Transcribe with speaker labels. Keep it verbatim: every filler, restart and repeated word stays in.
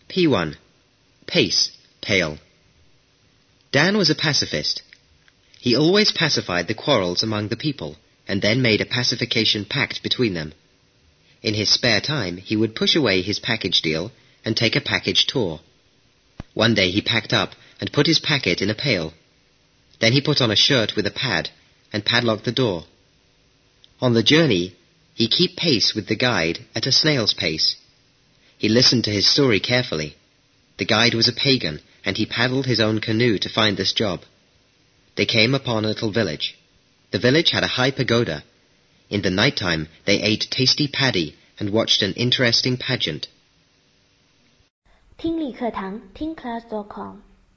Speaker 1: P one. Pace, pale. Dan was a pacifist. He always pacified the quarrels among the people, and then made a pacification pact between them. In his spare time, he would push away his package deal and take a package tour. One day he packed up and put his packet in a pail. Then he put on a shirt with a pad and padlocked the door. On the journey, he kept pace with the guide at a snail's pace. He listened to his story carefully. The guide was a pagan, and he paddled his own canoe to find this job. They came upon a little village. The village had a high pagoda. In the night time, they ate tasty paddy and watched an interesting pageant. 听力课堂听 class dot com